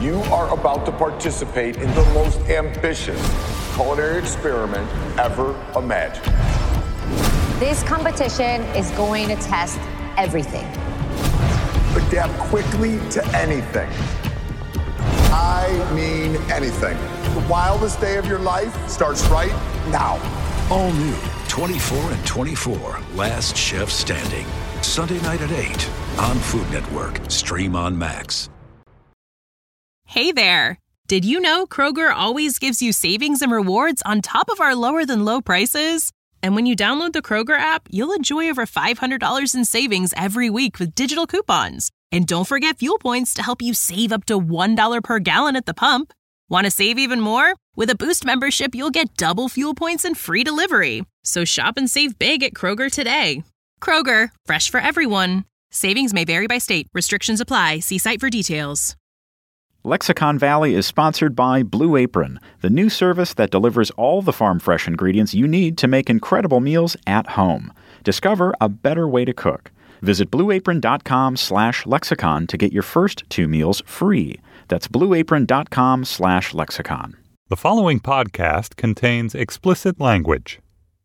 You are about to participate in the most ambitious culinary experiment ever imagined. This competition is going to test everything. Adapt quickly to anything. I mean anything. The wildest day of your life starts right now. All new 24 and 24, Last Chef Standing. Sunday night at 8 on Food Network. Stream on Max. Hey there. Did you know Kroger always gives you savings and rewards on top of our lower-than-low prices? And when you download the Kroger app, you'll enjoy over $500 in savings every week with digital coupons. And don't forget fuel points to help you save up to $1 per gallon at the pump. Want to save even more? With a Boost membership, you'll get double fuel points and free delivery. So shop and save big at Kroger today. Kroger, fresh for everyone. Savings may vary by state. Restrictions apply. See site for details. Lexicon Valley is sponsored by Blue Apron, the new service that delivers all the farm-fresh ingredients you need to make incredible meals at home. Discover a better way to cook. Visit blueapron.com/lexicon to get your first 2 meals free. That's blueapron.com/lexicon. The following podcast contains explicit language.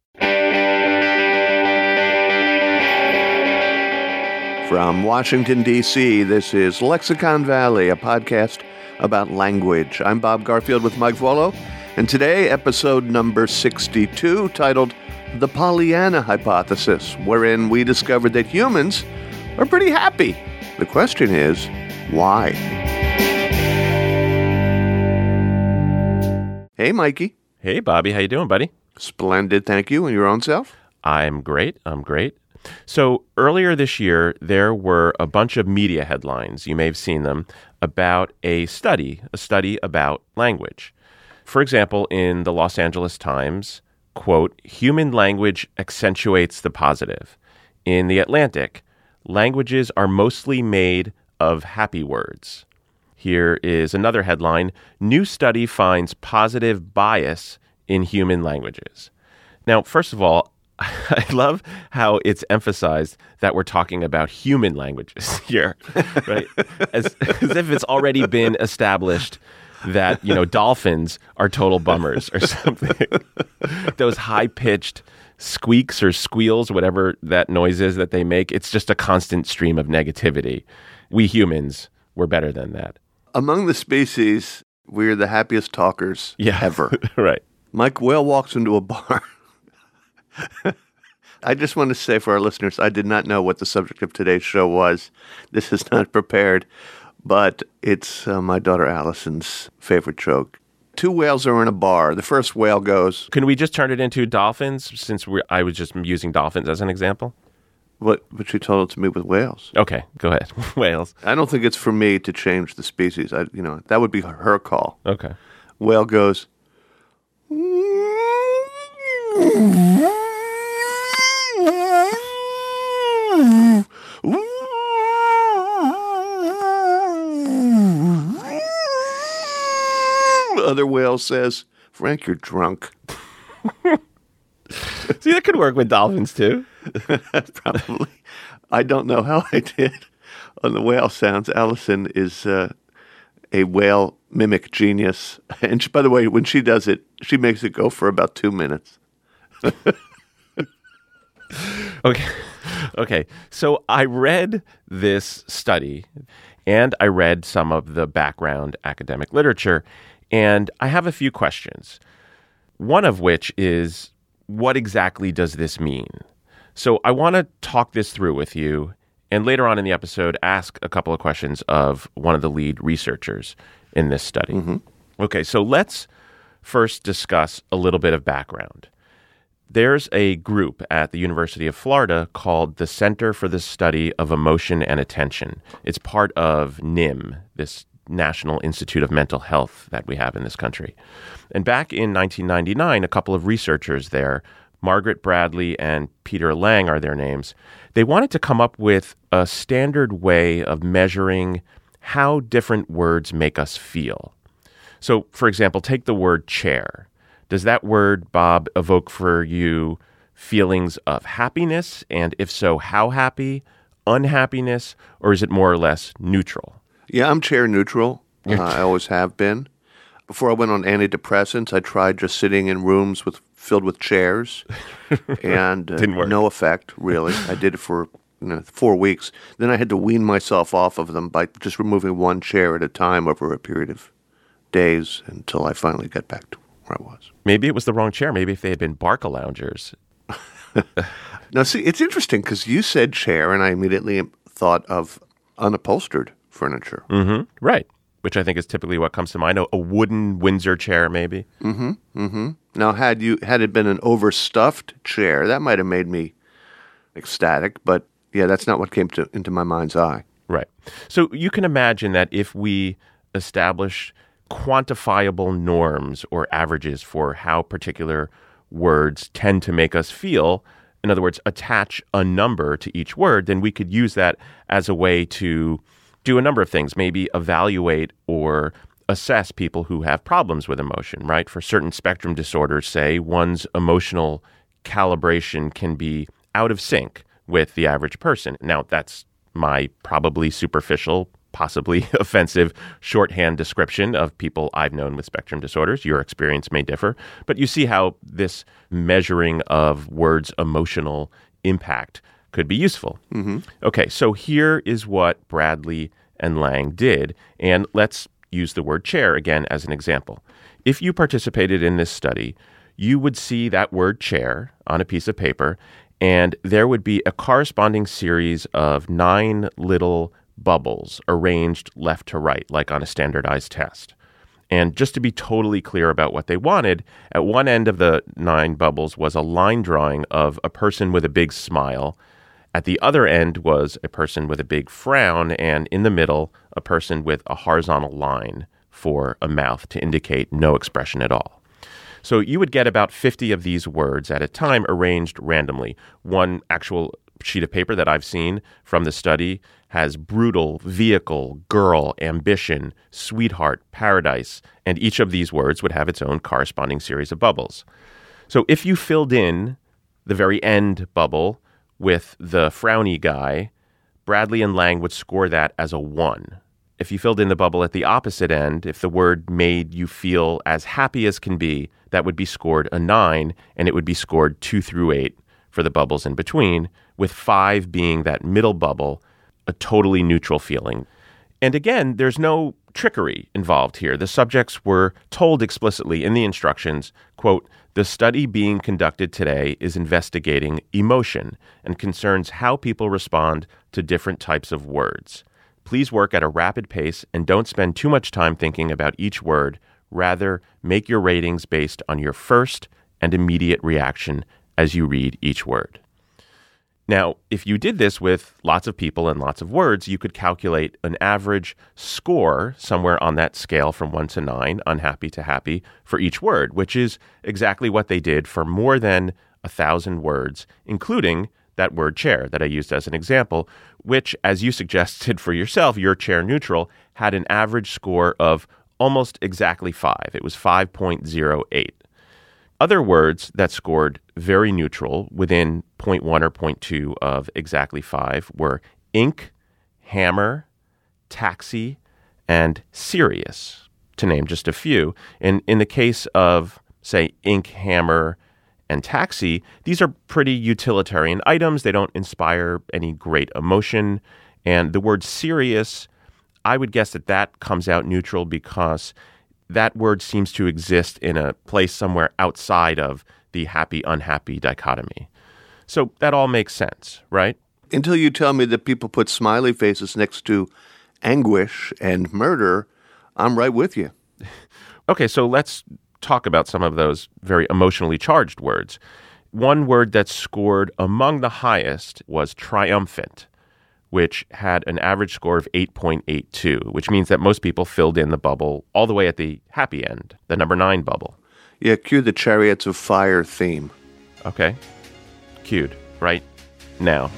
From Washington, D.C., this is Lexicon Valley, a podcast about language. I'm Bob Garfield with Mike Vuolo, and today, episode number 62, titled The Pollyanna Hypothesis, wherein we discovered that humans are pretty happy. The question is, why? Hey, Mikey. Hey, Bobby. How you doing, buddy? Splendid, thank you. And your own self? I'm great. So earlier this year, there were a bunch of media headlines, you may have seen them, about a study about language. For example, in the Los Angeles Times, quote, human language accentuates the positive. In The Atlantic, languages are mostly made of happy words. Here is another headline, new study finds positive bias in human languages. Now, first of all, I love how it's emphasized that we're talking about human languages here, right? As if it's already been established that, dolphins are total bummers or something. Those high-pitched squeaks or squeals, whatever that noise is that they make, it's just a constant stream of negativity. We humans, we're better than that. Among the species, we're the happiest talkers ever. Right. Mike Whale walks into a bar. I just want to say for our listeners, I did not know what the subject of today's show was. This is not prepared, but it's my daughter Allison's favorite joke. 2 whales are in a bar. The first whale goes... Can we just turn it into dolphins, since I was just using dolphins as an example? But she told it to me with whales. Okay, go ahead. Whales. I don't think it's for me to change the species. That would be her call. Okay. Whale goes... Other whale says, Frank, you're drunk. See, that could work with dolphins, too. Probably. I don't know how I did on the whale sounds. Allison is a whale mimic genius. And by the way, when she does it, she makes it go for about 2 minutes. Okay. So I read this study, and I read some of the background academic literature, and I have a few questions. One of which is, what exactly does this mean? So I want to talk this through with you, and later on in the episode, ask a couple of questions of one of the lead researchers in this study. Mm-hmm. Okay, so let's first discuss a little bit of background. There's a group at the University of Florida called the Center for the Study of Emotion and Attention. It's part of NIM, this National Institute of Mental Health that we have in this country. And back in 1999, a couple of researchers there, Margaret Bradley and Peter Lang are their names, they wanted to come up with a standard way of measuring how different words make us feel. So, for example, take the word chair. Does that word, Bob, evoke for you feelings of happiness? And if so, how happy, unhappiness, or is it more or less neutral? Yeah, I'm chair neutral. I always have been. Before I went on antidepressants, I tried just sitting in rooms filled with chairs, and Didn't work. No effect, really. I did it for 4 weeks. Then I had to wean myself off of them by just removing one chair at a time over a period of days until I finally got back to where I was. Maybe it was the wrong chair. Maybe if they had been Barca-loungers. Now, see, it's interesting because you said chair, and I immediately thought of unupholstered furniture. Mm-hmm. Right. Which I think is typically what comes to mind. A wooden Windsor chair, maybe. Now, had it been an overstuffed chair, that might have made me ecstatic, but yeah, that's not what came into my mind's eye. Right. So you can imagine that if we establish quantifiable norms or averages for how particular words tend to make us feel, in other words, attach a number to each word, then we could use that as a way to do a number of things, maybe evaluate or assess people who have problems with emotion, right? For certain spectrum disorders, say, one's emotional calibration can be out of sync with the average person. Now, that's my probably superficial, possibly offensive shorthand description of people I've known with spectrum disorders. Your experience may differ, but you see how this measuring of words' emotional impact could be useful. Mm-hmm. Okay, so here is what Bradley and Lang did, and let's use the word chair again as an example. If you participated in this study, you would see that word chair on a piece of paper, and there would be a corresponding series of 9 little bubbles arranged left to right, like on a standardized test. And just to be totally clear about what they wanted, at one end of the 9 bubbles was a line drawing of a person with a big smile. At the other end was a person with a big frown, and in the middle, a person with a horizontal line for a mouth to indicate no expression at all. So you would get about 50 of these words at a time arranged randomly. One actual sheet of paper that I've seen from the study has brutal, vehicle, girl, ambition, sweetheart, paradise, and each of these words would have its own corresponding series of bubbles. So if you filled in the very end bubble with the frowny guy, Bradley and Lang would score that as a 1. If you filled in the bubble at the opposite end, if the word made you feel as happy as can be, that would be scored a 9, and it would be scored 2 through 8 for the bubbles in between, with 5 being that middle bubble, a totally neutral feeling. And again, there's no trickery involved here. The subjects were told explicitly in the instructions, quote, "The study being conducted today is investigating emotion and concerns how people respond to different types of words. Please work at a rapid pace and don't spend too much time thinking about each word. Rather, make your ratings based on your first and immediate reaction as you read each word." Now, if you did this with lots of people and lots of words, you could calculate an average score somewhere on that scale from 1 to 9, unhappy to happy, for each word, which is exactly what they did for more than 1,000 words, including that word chair that I used as an example, which, as you suggested for yourself, your chair neutral, had an average score of almost exactly 5. It was 5.08. Other words that scored very neutral within 0.1 or 0.2 of exactly 5 were ink, hammer, taxi, and serious, to name just a few. And in the case of, say, ink, hammer, and taxi, these are pretty utilitarian items. They don't inspire any great emotion. And the word serious, I would guess that comes out neutral because that word seems to exist in a place somewhere outside of the happy-unhappy dichotomy. So that all makes sense, right? Until you tell me that people put smiley faces next to anguish and murder, I'm right with you. Okay, so let's talk about some of those very emotionally charged words. One word that scored among the highest was triumphant, which had an average score of 8.82, which means that most people filled in the bubble all the way at the happy end, the number 9 bubble. Yeah, cue the Chariots of Fire theme. Okay. Cued right now.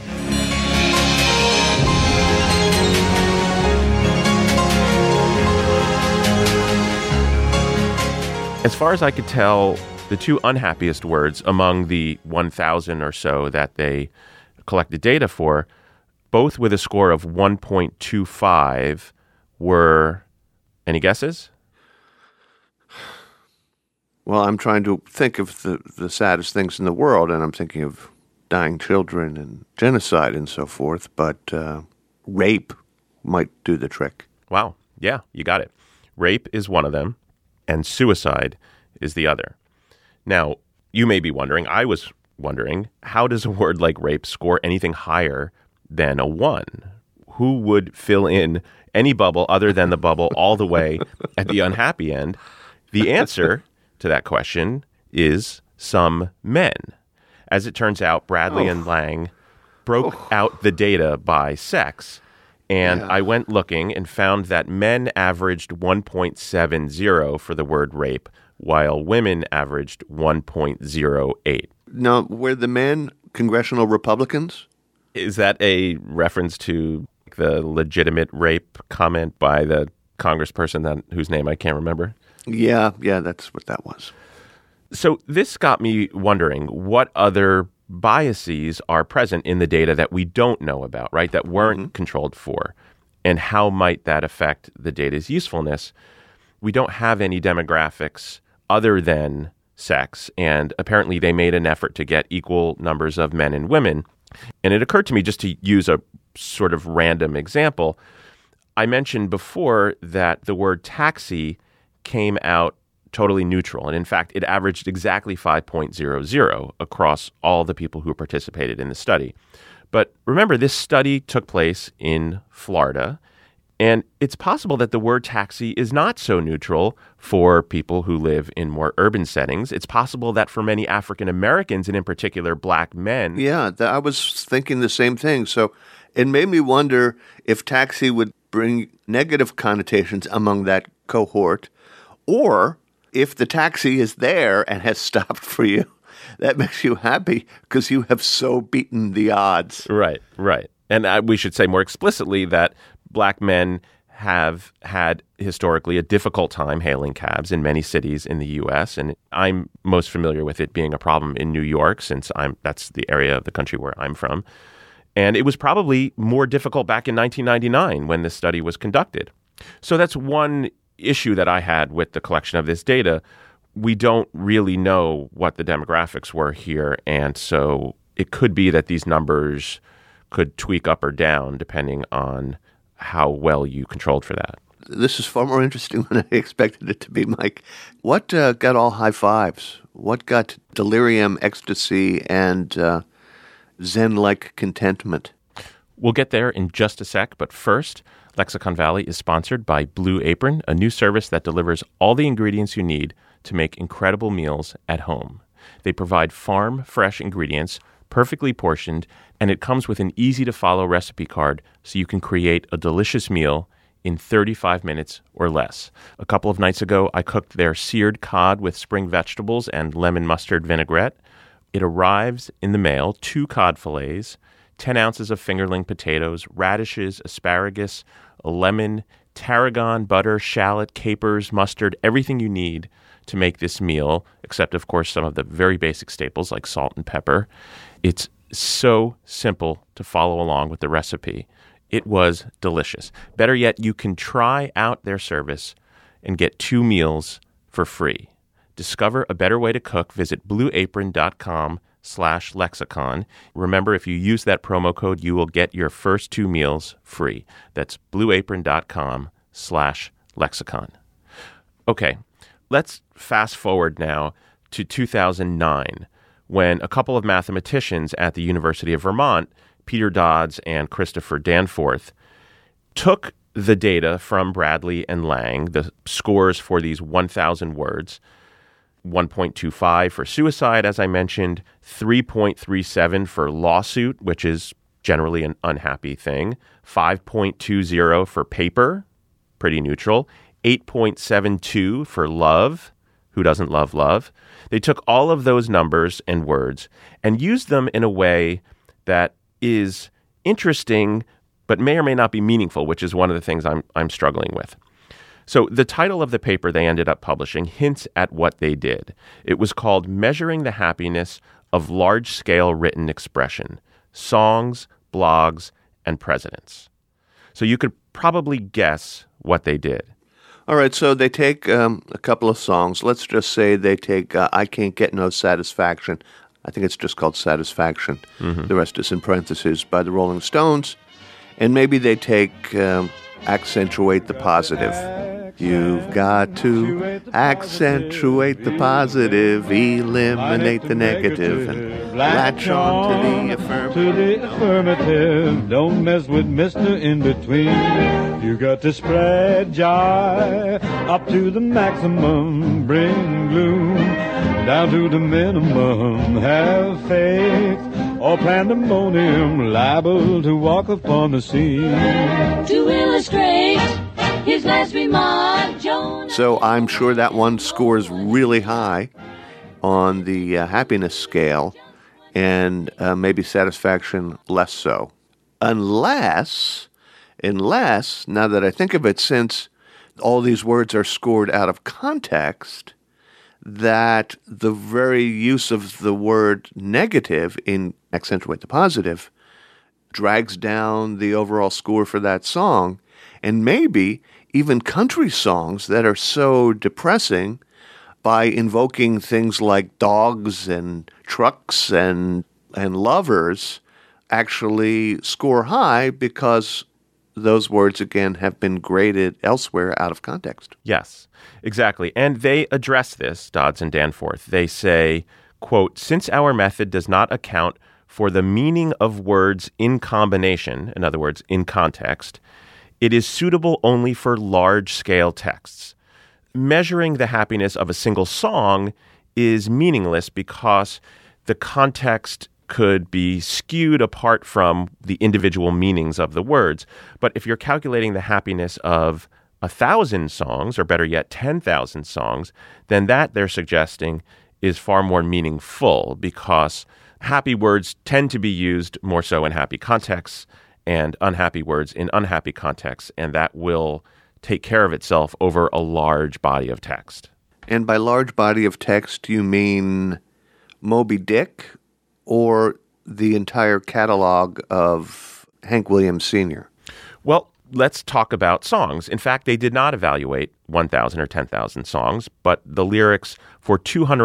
As far as I could tell, the 2 unhappiest words among the 1,000 or so that they collected data for, both with a score of 1.25, were, Any guesses? Well, I'm trying to think of the saddest things in the world, and I'm thinking of dying children and genocide and so forth, but rape might do the trick. Wow. Yeah, you got it. Rape is one of them, and suicide is the other. Now, you may be wondering, I was wondering, how does a word like rape score anything higher than a 1? Who would fill in any bubble other than the bubble all the way at the unhappy end? The answer to that question is some men. As it turns out, Bradley and Lang broke out the data by sex, and I went looking and found that men averaged 1.70 for the word rape, while women averaged 1.08. Now, were the men congressional Republicans? Is that a reference to the legitimate rape comment by the congressperson whose name I can't remember? Yeah, that's what that was. So this got me wondering what other biases are present in the data that we don't know about, right, that weren't controlled for, and how might that affect the data's usefulness? We don't have any demographics other than sex, and apparently they made an effort to get equal numbers of men and women. And it occurred to me, just to use a sort of random example, I mentioned before that the word taxi came out totally neutral. And in fact, it averaged exactly 5.00 across all the people who participated in the study. But remember, this study took place in Florida, and it's possible that the word taxi is not so neutral for people who live in more urban settings. It's possible that for many African Americans, and in particular black men. Yeah, I was thinking the same thing. So it made me wonder if taxi would bring negative connotations among that cohort, or if the taxi is there and has stopped for you, that makes you happy because you have so beaten the odds. Right. And we should say more explicitly that black men have had historically a difficult time hailing cabs in many cities in the U.S., and I'm most familiar with it being a problem in New York, since that's the area of the country where I'm from. And it was probably more difficult back in 1999 when this study was conducted. So that's one issue that I had with the collection of this data. We don't really know what the demographics were here, and so it could be that these numbers could tweak up or down depending on how well you controlled for that. This is far more interesting than I expected it to be, Mike. What got all high fives? What got delirium, ecstasy, and Zen-like contentment? We'll get there in just a sec, but first, Lexicon Valley is sponsored by Blue Apron, a new service that delivers all the ingredients you need to make incredible meals at home. They provide farm-fresh ingredients, perfectly portioned, and it comes with an easy-to-follow recipe card so you can create a delicious meal in 35 minutes or less. A couple of nights ago, I cooked their seared cod with spring vegetables and lemon mustard vinaigrette. It arrives in the mail, 2 cod fillets, 10 ounces of fingerling potatoes, radishes, asparagus, a lemon, tarragon, butter, shallot, capers, mustard, everything you need to make this meal, except, of course, some of the very basic staples like salt and pepper. It's so simple to follow along with the recipe. It was delicious. Better yet, you can try out their service and get 2 meals for free. Discover a better way to cook. Visit blueapron.com/lexicon. Remember, if you use that promo code, you will get your first 2 meals free. That's blueapron.com/lexicon. Okay, let's fast forward now to 2009, when a couple of mathematicians at the University of Vermont, Peter Dodds and Christopher Danforth, took the data from Bradley and Lang, the scores for these 1,000 words, 1.25 for suicide, as I mentioned, 3.37 for lawsuit, which is generally an unhappy thing, 5.20 for paper, pretty neutral, 8.72 for love, who doesn't love love? They took all of those numbers and words and used them in a way that is interesting but may or may not be meaningful, which is one of the things I'm struggling with. So the title of the paper they ended up publishing hints at what they did. It was called Measuring the Happiness of Large-Scale Written Expression, Songs, Blogs, and Presidents. So you could probably guess what they did. All right, so they take a couple of songs. Let's just say they take I Can't Get No Satisfaction. I think it's just called Satisfaction. Mm-hmm. The rest is in parentheses by the Rolling Stones. And maybe they take Accentuate the Positive. You've got to accentuate the positive, eliminate the negative, and latch on to the affirmative. Don't mess with Mr. In-Between. You got to spread joy up to the maximum, bring gloom down to the minimum. Have faith or pandemonium, liable to walk upon the scene. To illustrate his last remark, Jonas. So I'm sure that one scores really high on the happiness scale, and maybe Satisfaction less so. Unless, now that I think of it, since all these words are scored out of context, that the very use of the word negative in Accentuate the Positive drags down the overall score for that song. And maybe even country songs that are so depressing, by invoking things like dogs and trucks and lovers, actually score high because those words, again, have been graded elsewhere out of context. Yes, exactly. And they address this, Dodds and Danforth. They say, quote, since our method does not account for the meaning of words in combination, in other words, in context, it is suitable only for large-scale texts. Measuring the happiness of a single song is meaningless because the context could be skewed apart from the individual meanings of the words. But if you're calculating the happiness of 1,000 songs, or better yet, 10,000 songs, then that, they're suggesting, is far more meaningful because happy words tend to be used more so in happy contexts and unhappy words in unhappy contexts, and that will take care of itself over a large body of text. And by large body of text, you mean Moby Dick or the entire catalog of Hank Williams Sr.? Well, let's talk about songs. In fact, they did not evaluate 1,000 or 10,000 songs, but the lyrics for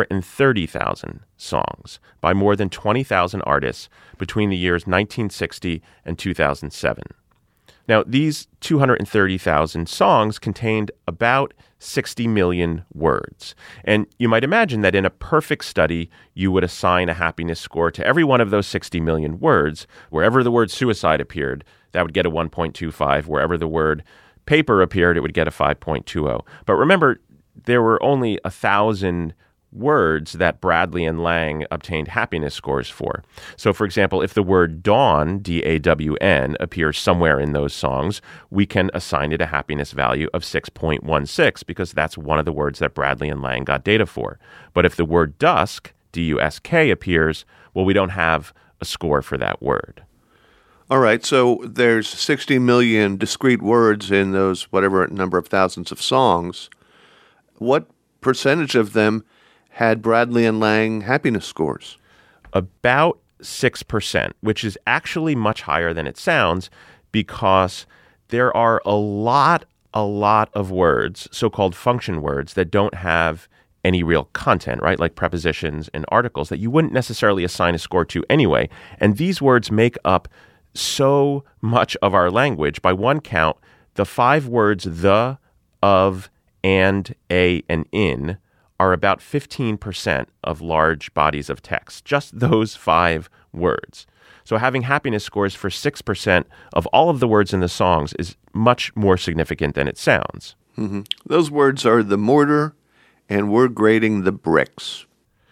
230,000 songs by more than 20,000 artists between the years 1960 and 2007. Now, these 230,000 songs contained about 60 million words. And you might imagine that in a perfect study, you would assign a happiness score to every one of those 60 million words. Wherever the word suicide appeared, that would get a 1.25. Wherever the word paper appeared, it would get a 5.20. But remember, there were only 1,000 words that Bradley and Lang obtained happiness scores for. So, for example, if the word dawn, D-A-W-N, appears somewhere in those songs, we can assign it a happiness value of 6.16 because that's one of the words that Bradley and Lang got data for. But if the word dusk, D-U-S-K, appears, well, we don't have a score for that word. All right, so there's 60 million discrete words in those whatever number of thousands of songs. What percentage of them had Bradley and Lang happiness scores? About 6%, which is actually much higher than it sounds because there are a lot of words, so-called function words, that don't have any real content, right? Like prepositions and articles that you wouldn't necessarily assign a score to anyway. And these words make up so much of our language. By one count, the 5 words the, of, and, a, and in are about 15% of large bodies of text, just those 5 words. So having happiness scores for 6% of all of the words in the songs is much more significant than it sounds. Mm-hmm. Those words are the mortar, and we're grading the bricks.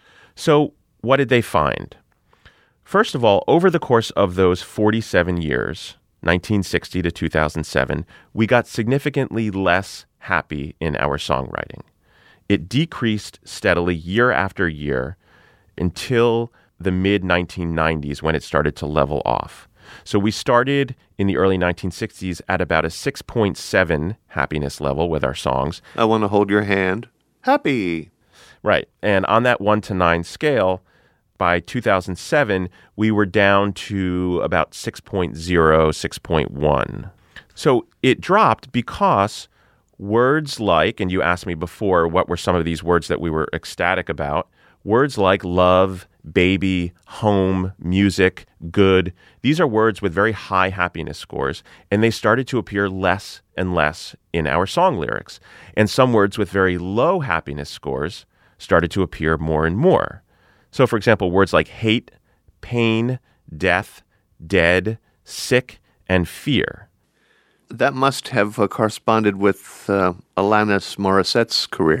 So what did they find? First of all, over the course of those 47 years, 1960 to 2007, we got significantly less happy in our songwriting. It decreased steadily year after year until the mid-1990s when it started to level off. So we started in the early 1960s at about a 6.7 happiness level with our songs. I want to hold your hand. Happy. Right. And on that 1 to 9 scale, by 2007, we were down to about 6.0, 6.1. So it dropped because words like, and you asked me before, what were some of these words that we were ecstatic about? Words like love, baby, home, music, good. These are words with very high happiness scores, and they started to appear less and less in our song lyrics. And some words with very low happiness scores started to appear more and more. So, for example, words like hate, pain, death, dead, sick, and fear. That must have corresponded with Alanis Morissette's career.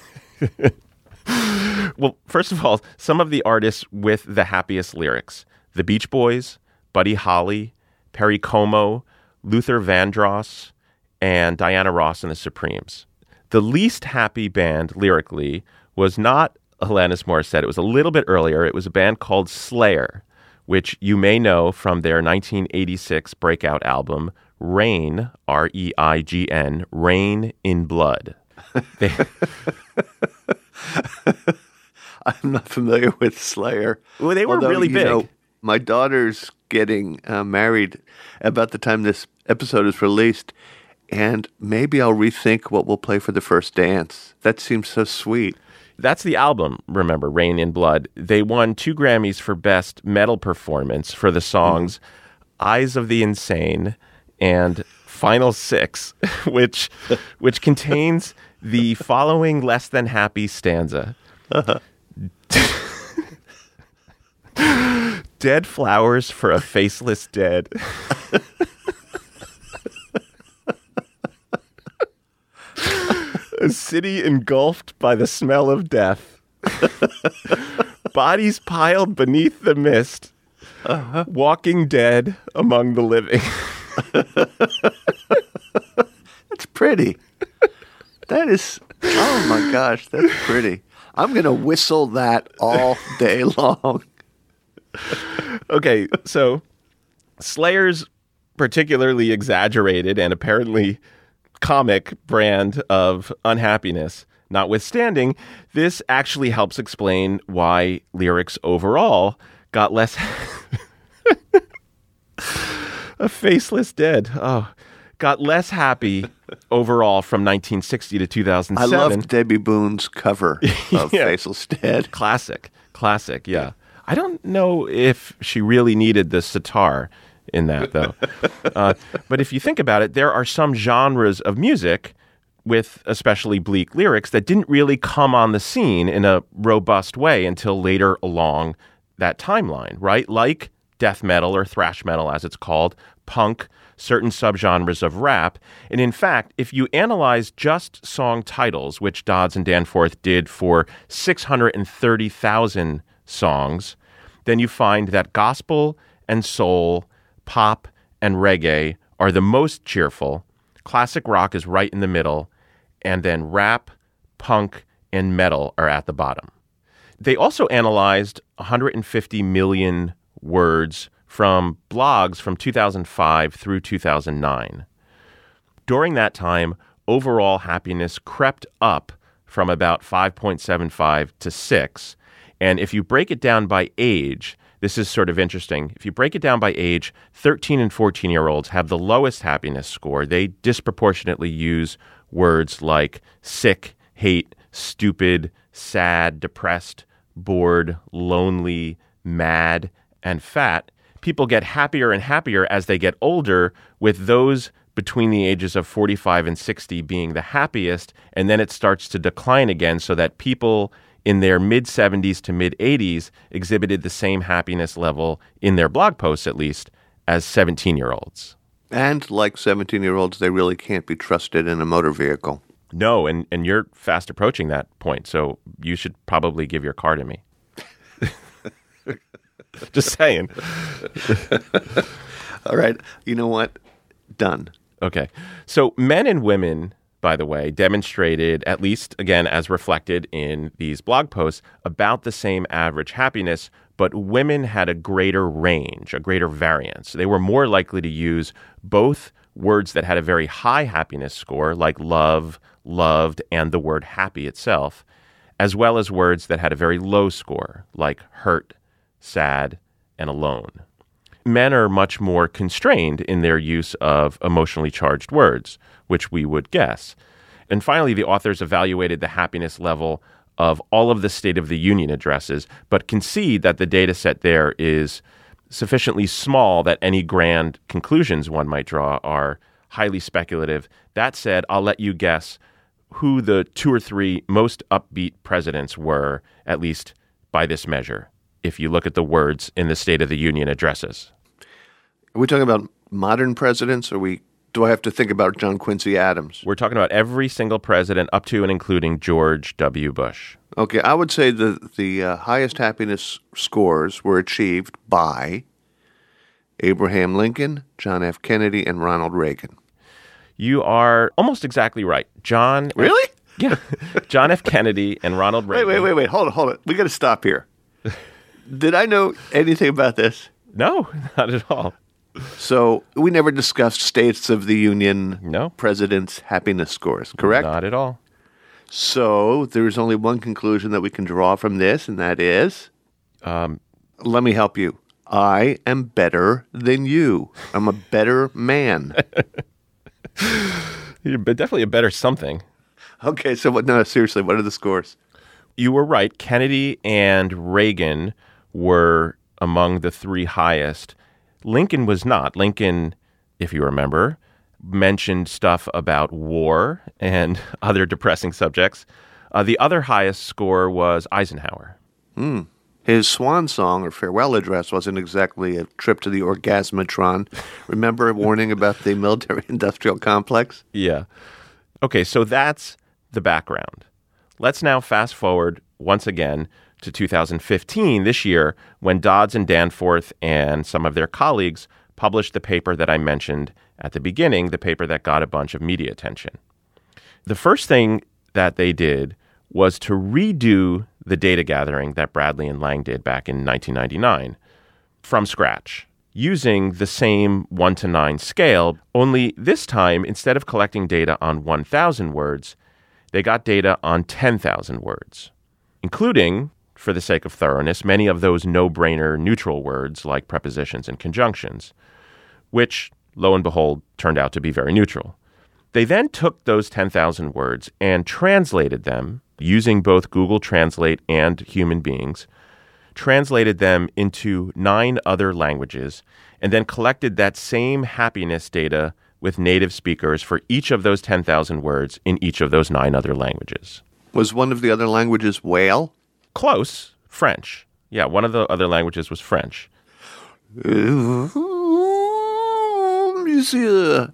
Well, first of all, some of the artists with the happiest lyrics: the Beach Boys, Buddy Holly, Perry Como, Luther Vandross, and Diana Ross and the Supremes. The least happy band lyrically was not Alanis Morissette. It was a little bit earlier. It was a band called Slayer, which you may know from their 1986 breakout album, Rain, R-E-I-G-N, Rain in Blood. I'm not familiar with Slayer. Well, they were really big. Know, my daughter's getting married about the time this episode is released, and maybe I'll rethink what we'll play for the first dance. That seems so sweet. That's the album, remember, Rain in Blood. They won 2 Grammys for Best Metal Performance for the songs Eyes of the Insane and Final Six, which contains the following less than happy stanza. Dead flowers for a faceless dead. A city engulfed by the smell of death. Bodies piled beneath the mist. Walking dead among the living. That's pretty. That is, oh my gosh, that's pretty. I'm going to whistle that all day long. Okay, so Slayer's particularly exaggerated and apparently comic brand of unhappiness notwithstanding, this actually helps explain why lyrics overall got less... A faceless dead. Oh, got less happy overall from 1960 to 2007. I loved Debbie Boone's cover of Faceless Dead. Classic, yeah. I don't know if she really needed the sitar in that, though. But if you think about it, there are some genres of music with especially bleak lyrics that didn't really come on the scene in a robust way until later along that timeline, right? Like death metal or thrash metal, as it's called, punk, certain subgenres of rap. And in fact, if you analyze just song titles, which Dodds and Danforth did for 630,000 songs, then you find that gospel and soul, pop and reggae are the most cheerful. Classic rock is right in the middle. And then rap, punk, and metal are at the bottom. They also analyzed 150 million words from blogs from 2005 through 2009. During that time, overall happiness crept up from about 5.75 to 6. And if you break it down by age, this is sort of interesting. If you break it down by age, 13 and 14-year-olds have the lowest happiness score. They disproportionately use words like sick, hate, stupid, sad, depressed, bored, lonely, mad, and fat. People get happier and happier as they get older, with those between the ages of 45 and 60 being the happiest, and then it starts to decline again so that people in their mid-70s to mid-80s exhibited the same happiness level, in their blog posts at least, as 17-year-olds. And like 17-year-olds, they really can't be trusted in a motor vehicle. No, and you're fast approaching that point, so you should probably give your car to me. Just saying. All right. You know what? Done. Okay. So men and women, by the way, demonstrated, at least, again, as reflected in these blog posts, about the same average happiness, but women had a greater range, a greater variance. They were more likely to use both words that had a very high happiness score, like love, loved, and the word happy itself, as well as words that had a very low score, like hurt, sad, and alone. Men are much more constrained in their use of emotionally charged words, which we would guess. And finally, the authors evaluated the happiness level of all of the State of the Union addresses, but concede that the data set there is sufficiently small that any grand conclusions one might draw are highly speculative. That said, I'll let you guess who the 2 or 3 most upbeat presidents were, at least by this measure, if you look at the words in the State of the Union addresses. Are we talking about modern presidents, or do I have to think about John Quincy Adams? We're talking about every single president up to and including George W. Bush. Okay, I would say the highest happiness scores were achieved by Abraham Lincoln, John F. Kennedy, and Ronald Reagan. You are almost exactly right. Really? Yeah. John F. Kennedy and Ronald Reagan. Wait. Hold on. We got to stop here. Did I know anything about this? No, not at all. So we never discussed States of the Union presidents' happiness scores, correct? Not at all. So there's only one conclusion that we can draw from this, and that is, let me help you. I am better than you. I'm a better man. You're definitely a better something. Okay, so no, seriously, what are the scores? You were right. Kennedy and Reagan were among the 3 highest. Lincoln was not. Lincoln, if you remember, mentioned stuff about war and other depressing subjects. The other highest score was Eisenhower. His swan song or farewell address wasn't exactly a trip to the orgasmatron. Remember warning about the military-industrial complex? Yeah. Okay, so that's the background. Let's now fast forward once again to 2015, this year, when Dodds and Danforth and some of their colleagues published the paper that I mentioned at the beginning, the paper that got a bunch of media attention. The first thing that they did was to redo the data gathering that Bradley and Lang did back in 1999 from scratch, using the same 1 to 9 scale, only this time, instead of collecting data on 1,000 words, they got data on 10,000 words, including, for the sake of thoroughness, many of those no-brainer neutral words like prepositions and conjunctions, which, lo and behold, turned out to be very neutral. They then took those 10,000 words and translated them, using both Google Translate and human beings, translated them into 9 other languages, and then collected that same happiness data with native speakers for each of those 10,000 words in each of those 9 other languages. Was one of the other languages Whale? Close. French. Yeah, one of the other languages was French. Monsieur.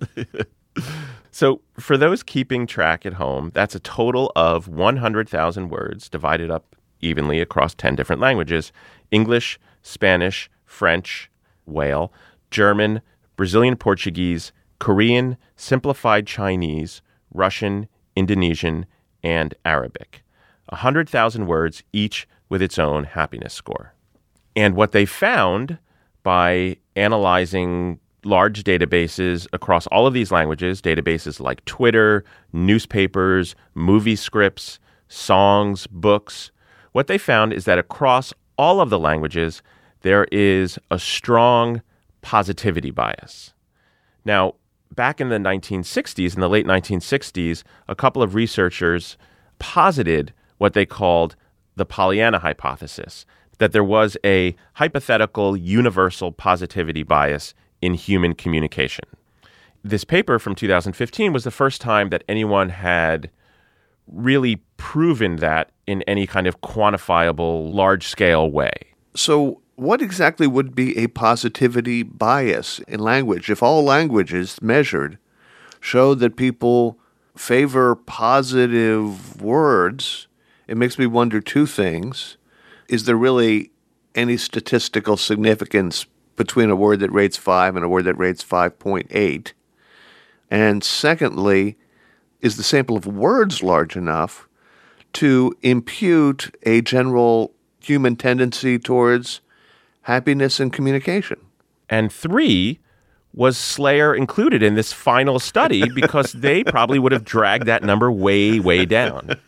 So for those keeping track at home, that's a total of 100,000 words divided up evenly across 10 different languages: English, Spanish, French, Whale, German, Brazilian Portuguese, Korean, Simplified Chinese, Russian, Indonesian, and Arabic. 100,000 words, each with its own happiness score. And what they found by analyzing large databases across all of these languages, databases like Twitter, newspapers, movie scripts, songs, books, what they found is that across all of the languages, there is a strong positivity bias. Now, back in the 1960s, in the late 1960s, a couple of researchers posited what they called the Pollyanna hypothesis, that there was a hypothetical universal positivity bias in human communication. This paper from 2015 was the first time that anyone had really proven that in any kind of quantifiable, large-scale way. So what exactly would be a positivity bias in language? If all languages measured show that people favor positive words, it makes me wonder 2 things. Is there really any statistical significance between a word that rates 5 and a word that rates 5.8? And secondly, is the sample of words large enough to impute a general human tendency towards happiness and communication? And 3, was Slayer included in this final study because they probably would have dragged that number way, way down.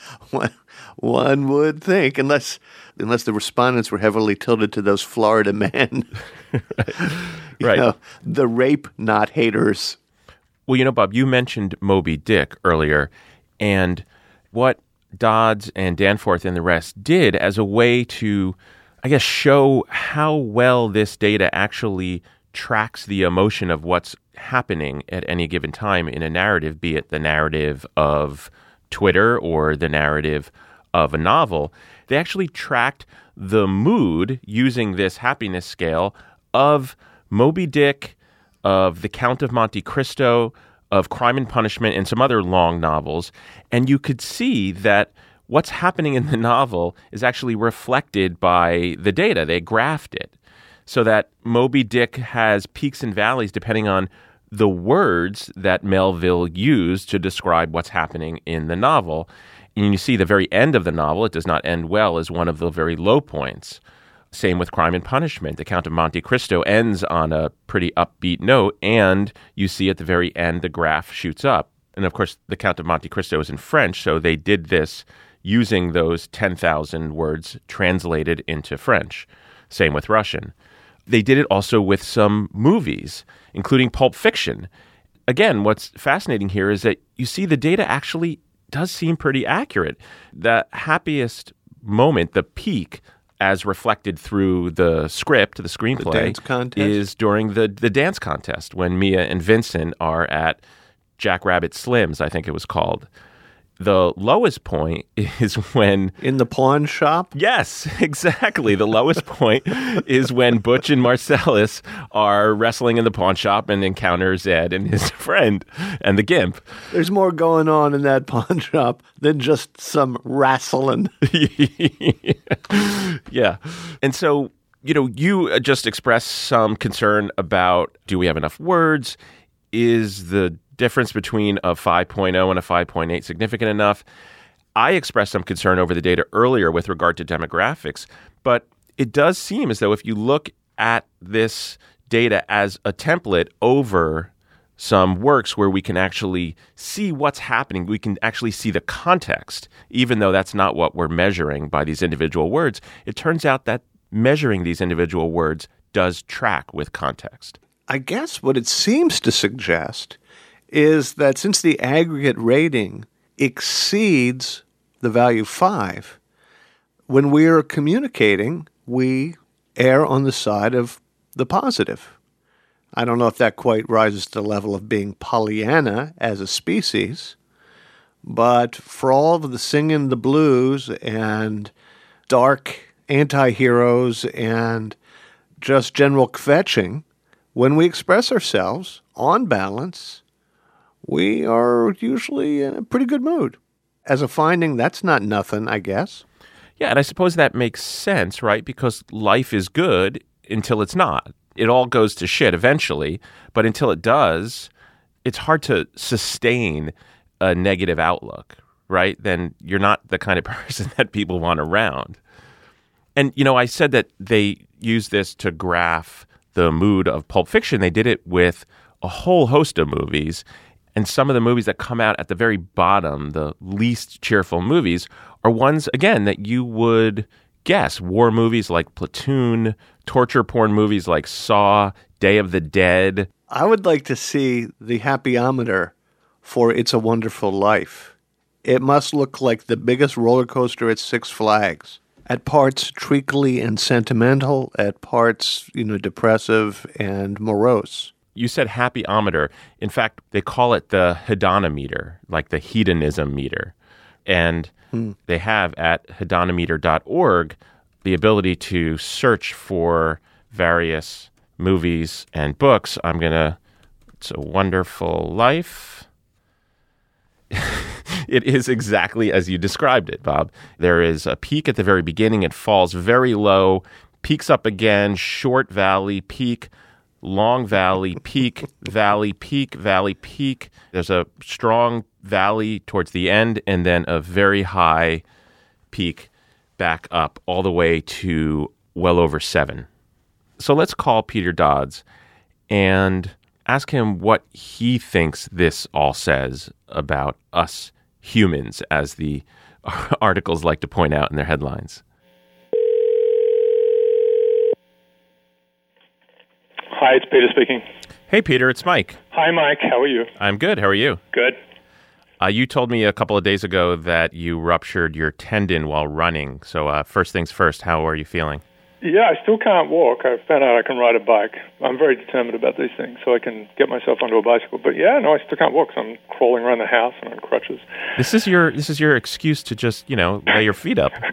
One would think, unless the respondents were heavily tilted to those Florida men. Right. You know, the rape not haters. Well, Bob, you mentioned Moby Dick earlier. And what Dodds and Danforth and the rest did as a way to, I guess, show how well this data actually tracks the emotion of what's happening at any given time in a narrative, be it the narrative of Twitter or the narrative of a novel. They actually tracked the mood using this happiness scale of Moby Dick, of The Count of Monte Cristo, of Crime and Punishment, and some other long novels. And you could see that what's happening in the novel is actually reflected by the data. They graphed it so that Moby Dick has peaks and valleys depending on the words that Melville used to describe what's happening in the novel. And you see the very end of the novel, it does not end well, as one of the very low points. Same with Crime and Punishment. The Count of Monte Cristo ends on a pretty upbeat note, and you see at the very end the graph shoots up. And of course, The Count of Monte Cristo is in French, so they did this using those 10,000 words translated into French. Same with Russian. They did it also with some movies, including Pulp Fiction. Again, what's fascinating here is that you see the data actually does seem pretty accurate. The happiest moment, the peak, as reflected through the script, the screenplay, the dance contest, is during the dance contest when Mia and Vincent are at Jack Rabbit Slim's, I think it was called. The lowest point is when... In the pawn shop? Yes, exactly. The lowest point is when Butch and Marcellus are wrestling in the pawn shop and encounter Zed and his friend and the Gimp. There's more going on in that pawn shop than just some wrestling. Yeah. And so, you just expressed some concern about, do we have enough words? Is the difference between a 5.0 and a 5.8 significant enough? I expressed some concern over the data earlier with regard to demographics, but it does seem as though if you look at this data as a template over some works where we can actually see what's happening, we can actually see the context, even though that's not what we're measuring by these individual words, it turns out that measuring these individual words does track with context. I guess what it seems to suggest is that since the aggregate rating exceeds the value 5, when we are communicating, we err on the side of the positive. I don't know if that quite rises to the level of being Pollyanna as a species, but for all of the singing the blues and dark anti-heroes and just general kvetching, when we express ourselves, on balance, we are usually in a pretty good mood. As a finding, that's not nothing, I guess. Yeah, and I suppose that makes sense, right? Because life is good until it's not. It all goes to shit eventually, but until it does, it's hard to sustain a negative outlook, right? Then you're not the kind of person that people want around. And, I said that they use this to graph the mood of Pulp Fiction. They did it with a whole host of movies. And some of the movies that come out at the very bottom, the least cheerful movies, are ones, again, that you would guess. War movies like Platoon, torture porn movies like Saw, Day of the Dead. I would like to see the happyometer for It's a Wonderful Life. It must look like the biggest roller coaster at Six Flags. At parts treacly and sentimental, at parts, depressive and morose. You said happyometer. In fact, they call it the hedonometer, like the hedonism meter. And they have at hedonometer.org the ability to search for various movies and books. It's a Wonderful Life. It is exactly as you described it, Bob. There is a peak at the very beginning. It falls very low, peaks up again, short valley, peak, long valley, peak, valley, peak, valley, peak. There's a strong valley towards the end, and then a very high peak back up all the way to well over 7. So let's call Peter Dodds and ask him what he thinks this all says about us humans, as the articles like to point out in their headlines. Hi, it's Peter speaking. Hey, Peter, it's Mike. Hi, Mike. How are you? I'm good. How are you? Good. You told me a couple of days ago that you ruptured your tendon while running. So first things first, how are you feeling? Yeah, I still can't walk. I found out I can ride a bike. I'm very determined about these things, so I can get myself onto a bicycle. But yeah, no, I still can't walk. So I'm crawling around the house and on crutches. This is your excuse to just, lay your feet up.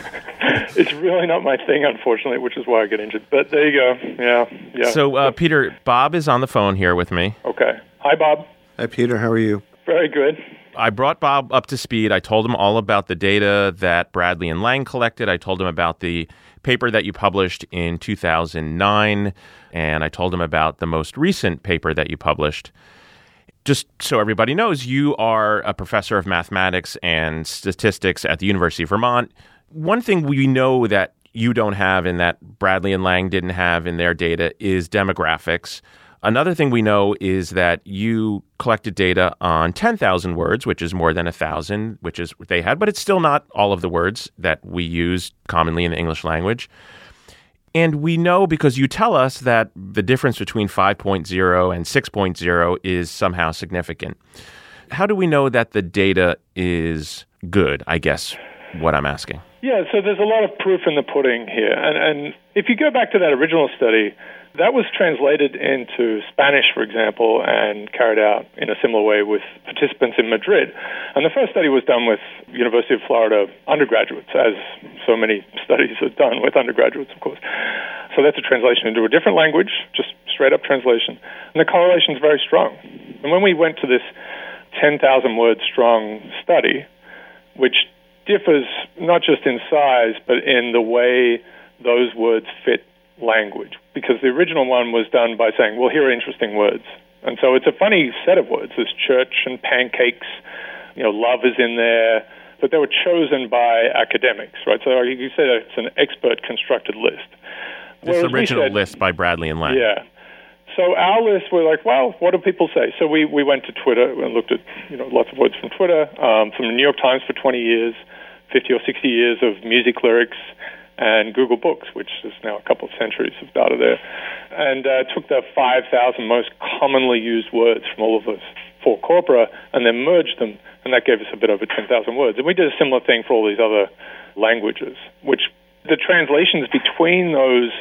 It's really not my thing, unfortunately, which is why I get injured. But there you go. Yeah. So, Peter, Bob is on the phone here with me. Okay. Hi, Bob. Hi, Peter. How are you? Very good. I brought Bob up to speed. I told him all about the data that Bradley and Lang collected. I told him about the paper that you published in 2009, and I told him about the most recent paper that you published. Just so everybody knows, you are a professor of mathematics and statistics at the University of Vermont. One thing we know that you don't have and that Bradley and Lang didn't have in their data is demographics. Another thing we know is that you collected data on 10,000 words, which is more than 1,000, which is what they had, but it's still not all of the words that we use commonly in the English language. And we know because you tell us that the difference between 5.0 and 6.0 is somehow significant. How do we know that the data is good, I guess, what I'm asking? Yeah, so there's a lot of proof in the pudding here. And if you go back to that original study, that was translated into Spanish, for example, and carried out in a similar way with participants in Madrid. And the first study was done with University of Florida undergraduates, as so many studies are done with undergraduates, of course. So that's a translation into a different language, just straight-up translation. And the correlation is very strong. And when we went to this 10,000-word strong study, which differs not just in size, but in the way those words fit language, because the original one was done by saying, well, here are interesting words. And so it's a funny set of words. There's church and pancakes, love is in there, but they were chosen by academics, right? So you said it's an expert constructed list. This original list by Bradley and Lang. Yeah. So our list, we're like, well, what do people say? So we went to Twitter and looked at lots of words from Twitter, from the New York Times for 20 years, 50 or 60 years of music lyrics, and Google Books, which is now a couple of centuries of data there, and took the 5,000 most commonly used words from all of those four corpora and then merged them, and that gave us a bit over 10,000 words. And we did a similar thing for all these other languages, which the translations between those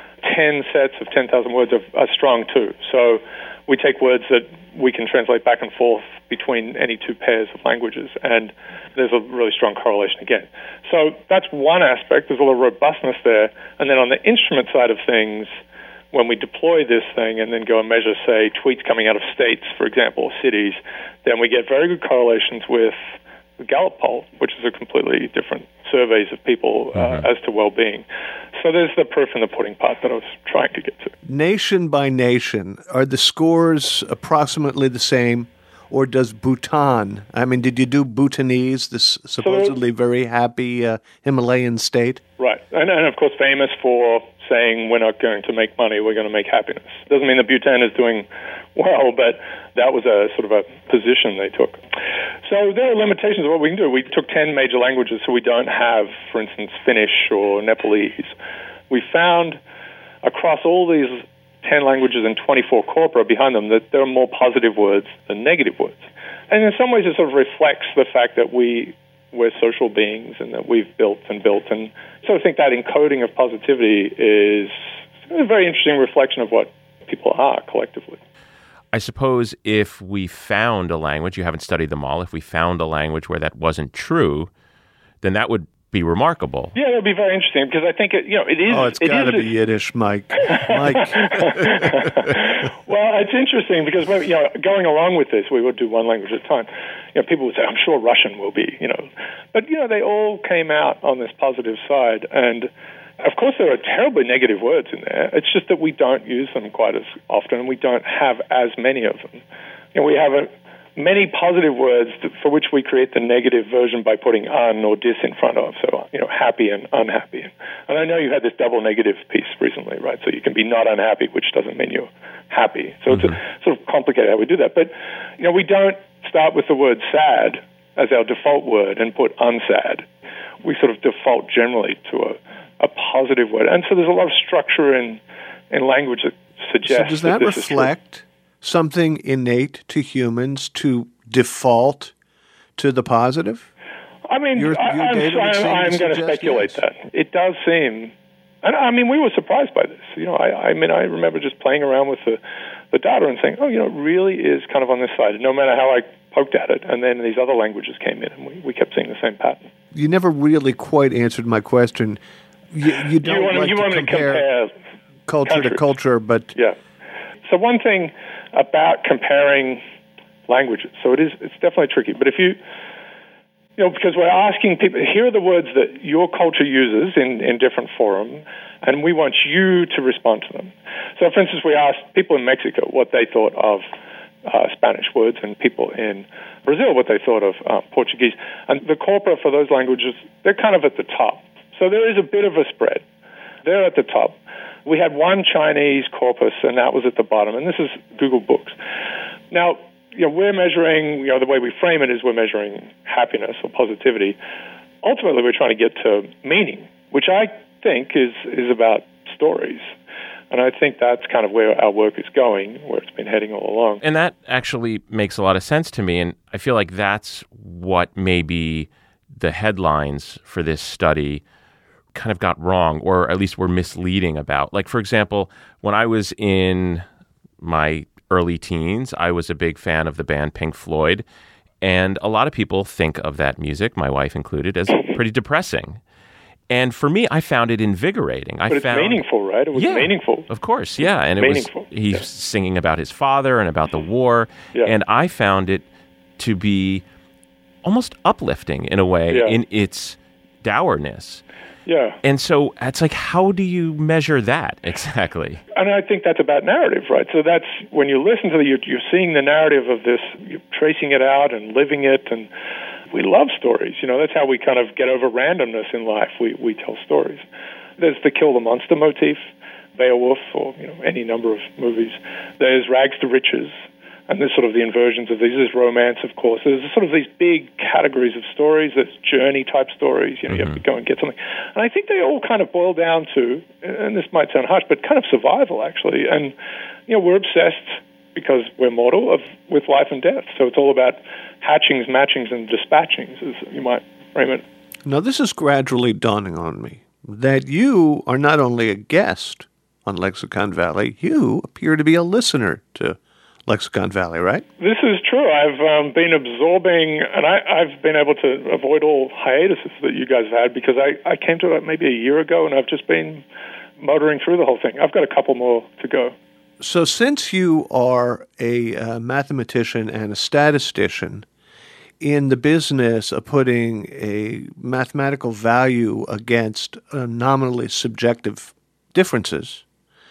10 sets of 10,000 words are strong too. So we take words that we can translate back and forth between any two pairs of languages, and there's a really strong correlation again. So that's one aspect. There's a lot of robustness there. And then on the instrument side of things, when we deploy this thing and then go and measure, say, tweets coming out of states, for example, cities, then we get very good correlations with the Gallup poll, which is a completely different surveys of people as to well-being. So there's the proof in the pudding part that I was trying to get to. Nation by nation, are the scores approximately the same, or does Bhutan, did you do Bhutanese, this supposedly very happy Himalayan state? Right, and of course famous for saying we're not going to make money, we're going to make happiness. Doesn't mean that Bhutan is doing well, but that was a sort of a position they took. So there are limitations of what we can do. We took 10 major languages, so we don't have, for instance, Finnish or Nepalese. We found across all these 10 languages and 24 corpora behind them that there are more positive words than negative words. And in some ways it sort of reflects the fact that we're social beings and that we've built. And so I think that encoding of positivity is a very interesting reflection of what people are collectively. I suppose if we found a language, you haven't studied them all, if we found a language where that wasn't true, then that would be remarkable. Yeah, that would be very interesting because I think it is. Oh, it's got to be Yiddish, Mike. Mike. Well, it's interesting because going along with this, we would do one language at a time. People would say, "I'm sure Russian will be," but they all came out on this positive side, and of course there are terribly negative words in there. It's just that we don't use them quite as often, and we don't have as many of them. We have many positive words for which we create the negative version by putting un or dis in front of, so happy and unhappy. And I know you had this double negative piece recently, right? So you can be not unhappy, which doesn't mean you're happy. So it's sort of complicated how we do that. But we don't start with the word sad as our default word and put unsad. We sort of default generally to a positive word. And so there's a lot of structure in language that suggests. So does that reflect something innate to humans to default to the positive? I mean, Your data would seem to I'm going to suggest speculate yes. that. It does seem, and I mean, we were surprised by this. I remember just playing around with the data and saying, it really is kind of on this side, no matter how I poked at it. And then these other languages came in, and we kept seeing the same pattern. You never really quite answered my question. You don't want to compare culture countries to culture, but... Yeah. So one thing about comparing languages, so it's definitely tricky, but if because we're asking people, here are the words that your culture uses in different forum, and we want you to respond to them. So, for instance, we asked people in Mexico what they thought of Spanish words, and people in Brazil what they thought of Portuguese. And the corpora for those languages, they're kind of at the top. So there is a bit of a spread. They're at the top. We had one Chinese corpus, and that was at the bottom, and this is Google Books. Now, we're measuring, the way we frame it is we're measuring happiness or positivity. Ultimately, we're trying to get to meaning, which I think is about stories. And I think that's kind of where our work is going, where it's been heading all along. And that actually makes a lot of sense to me, and I feel like that's what maybe the headlines for this study kind of got wrong, or at least were misleading about. Like, for example, when I was in my early teens, I was a big fan of the band Pink Floyd, and a lot of people think of that music, my wife included, as pretty depressing. And for me, I found it invigorating. But it's meaningful, right? It was meaningful. Of course, yeah. And he's singing about his father and about the war, and I found it to be almost uplifting in a way in its dourness. Yeah. And so it's like, how do you measure that exactly? And I think that's about narrative, right? So that's when you listen to you're seeing the narrative of this, you're tracing it out and living it, and we love stories. That's how we kind of get over randomness in life. We tell stories. There's the kill the monster motif, Beowulf, or any number of movies. There's rags to riches. And there's sort of the inversions of these. There's romance, of course. There's sort of these big categories of stories. There's journey-type stories. You have to go and get something. And I think they all kind of boil down to, and this might sound harsh, but kind of survival, actually. And, we're obsessed, because we're mortal, with life and death. So it's all about hatchings, matchings, and dispatchings, as you might frame it. Now, this is gradually dawning on me, that you are not only a guest on Lexicon Valley, you appear to be a listener to Lexicon Valley, right? This is true. I've been absorbing, and I've been able to avoid all hiatuses that you guys have had, because I came to it maybe a year ago, and I've just been motoring through the whole thing. I've got a couple more to go. So since you are a mathematician and a statistician in the business of putting a mathematical value against nominally subjective differences,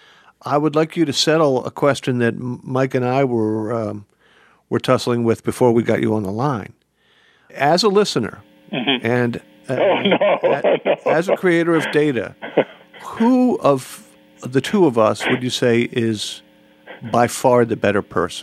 I would like you to settle a question that Mike and I were tussling with before we got you on the line. As a listener and as a creator of data, who of the two of us would you say is by far the better person?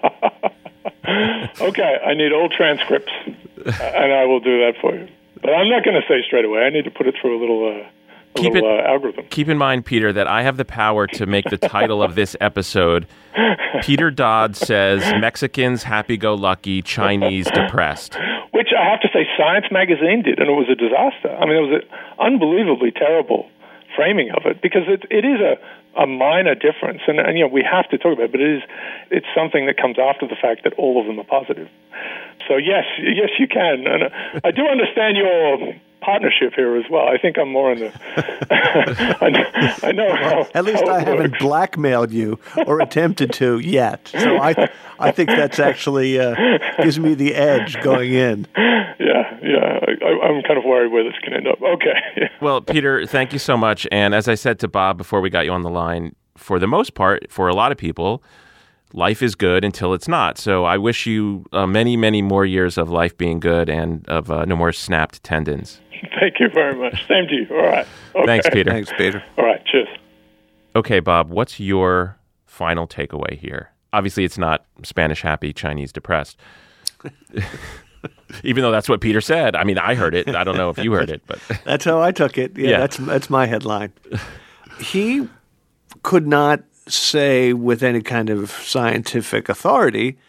Okay, I need all transcripts, and I will do that for you. But I'm not going to say straight away. I need to put it through a little algorithm. Keep in mind, Peter, that I have the power to make the title of this episode, Peter Dodd Says Mexicans Happy-Go-Lucky, Chinese Depressed. Which I have to say Science Magazine did, and it was a disaster. I mean, it was an unbelievably terrible framing of it, because it is a minor difference, and we have to talk about it, but it's something that comes after the fact that all of them are positive. So yes, you can, and I do understand your partnership here as well. I think I'm more in the. I know how. At least I haven't blackmailed you or attempted to yet. So I think that's actually gives me the edge going in. Yeah. I'm kind of worried where this can end up. Okay. Well, Peter, thank you so much. And as I said to Bob before we got you on the line, for the most part, for a lot of people, life is good until it's not. So I wish you many, many more years of life being good and of no more snapped tendons. Thank you very much. Same to you. All right. Okay. Thanks, Peter. Thanks, Peter. All right. Cheers. Okay, Bob, what's your final takeaway here? Obviously, it's not Spanish happy, Chinese depressed. Even though that's what Peter said. I mean, I heard it. I don't know if you heard it, but that's how I took it. Yeah. That's my headline. He could not say with any kind of scientific authority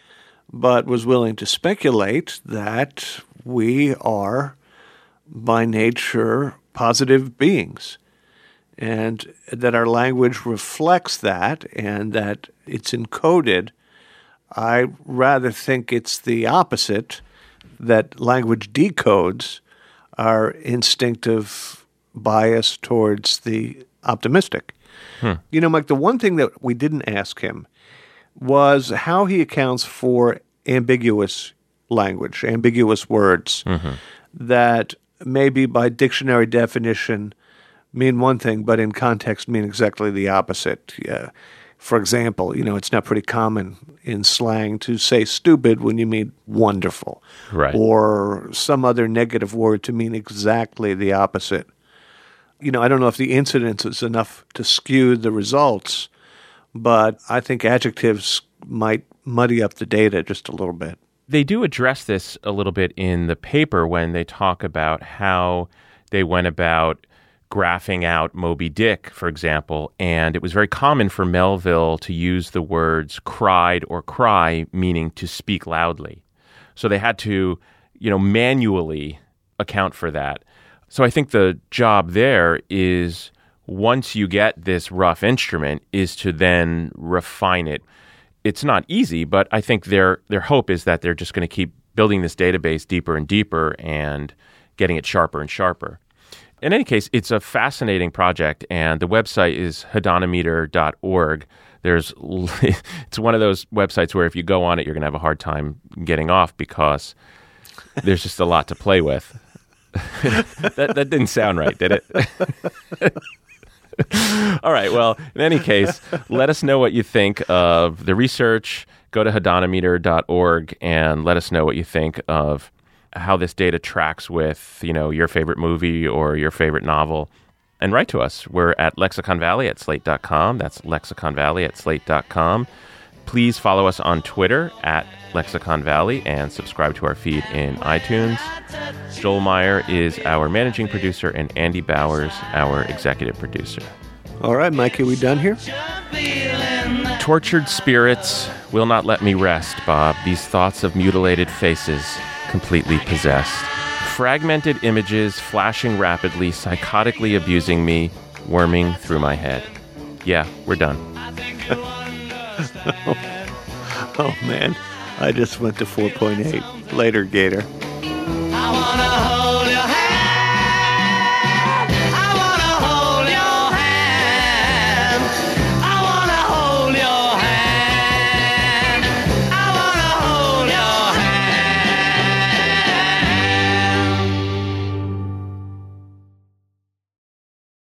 but was willing to speculate that we are, by nature, positive beings, and that our language reflects that, and that it's encoded. I rather think it's the opposite, that language decodes our instinctive bias towards the optimistic. You know, Mike, the one thing that we didn't ask him was how he accounts for ambiguous language, ambiguous words that maybe by dictionary definition mean one thing, but in context mean exactly the opposite. For example, you know, it's not pretty common in slang to say stupid when you mean wonderful, right, or some other negative word to mean exactly the opposite. You know, I don't know if the incidence is enough to skew the results, but I think adjectives might muddy up the data just a little bit. They do address this a little bit in the paper when they talk about how they went about graphing out Moby Dick, for example, and it was very common for Melville to use the words cried or cry, meaning to speak loudly. So they had to, you know, manually account for that. So I think the job there is, once you get this rough instrument, is to then refine it. It's not easy, but I think their hope is that they're just going to keep building this database deeper and deeper and getting it sharper and sharper. In any case, it's a fascinating project, and the website is hedonimeter.org. It's one of those websites where if you go on it, you're going to have a hard time getting off because there's just a lot to play with. That didn't sound right, did it? All right. Well, in any case, let us know what you think of the research. Go to hedonimeter.org and let us know what you think of how this data tracks with, you know, your favorite movie or your favorite novel. And write to us. We're at lexiconvalley@slate.com. That's lexiconvalley@slate.com. Please follow us on Twitter at Lexicon Valley and subscribe to our feed in iTunes. Joel Meyer is our managing producer and Andy Bowers our executive producer. All right, Mike, are we done here? Tortured spirits will not let me rest, Bob. These thoughts of mutilated faces completely possessed. Fragmented images flashing rapidly, psychotically abusing me, worming through my head. Yeah, we're done. Oh, man. I just went to 4.8. Later, Gator.